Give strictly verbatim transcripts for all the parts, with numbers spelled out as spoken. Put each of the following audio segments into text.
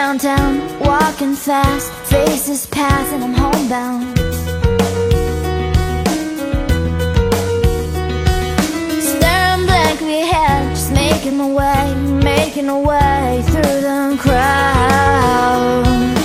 downtown, walking fast, faces pass and I'm homebound. Staring blankly ahead, just making my way, making my way through the crowd.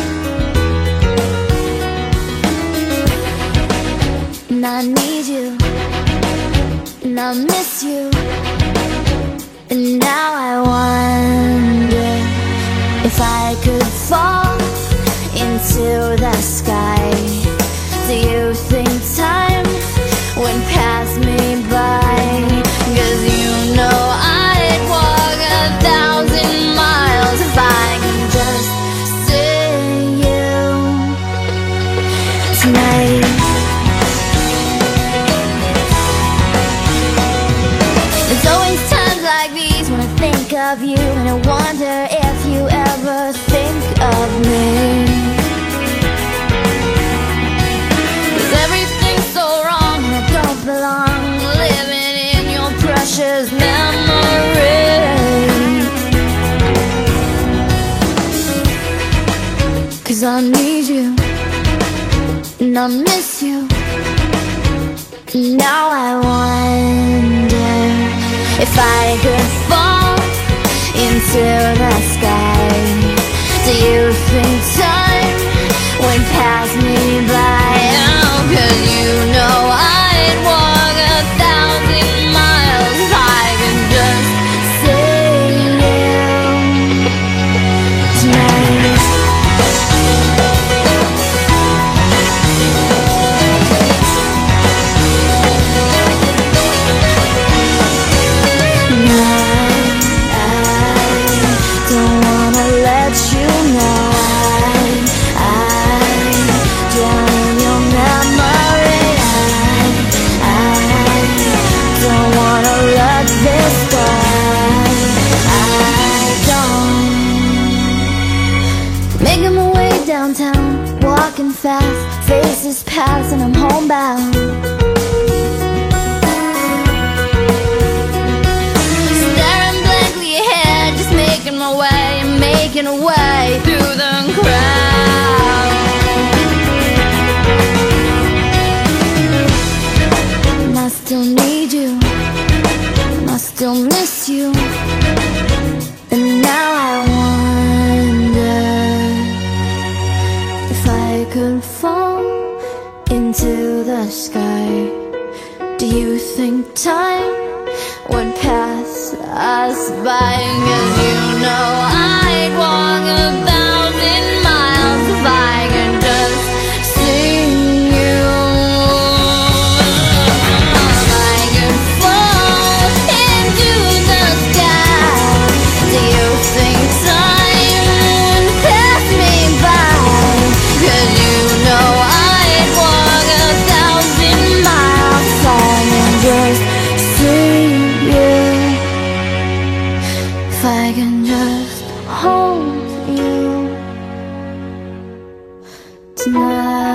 And I need you, and I miss you, and now I wonder if I could fall into the sky. Do you think time would pass me by? 'Cause you know I'd walk a thousand miles if I could just see you tonight. There's always times like these when I think of you, and I wonder if you ever think of me. 'Cause everything's so wrong and I don't belong, living in your precious memory. 'Cause I need you, and I miss you, and now I wonder if I could fall into the sky. Do you think time would pass me by? Oh, 'cause you know I'd walk a thousand miles if I could just see you tonight. Making my way downtown, walking fast, faces pass and I'm homebound. Staring blankly ahead, just making my way, making a way through the crowd. And I still need you, and I still miss you, and now I wonder if I could fall into the sky. Do you think time would pass us by? 'Cause you know I'd walk a thousand miles if I could just see you. If I could fall into the sky, do you think time would pass me by? 'Cause you know I'd walk a thousand miles if I could just see you. If I can just hold you tonight.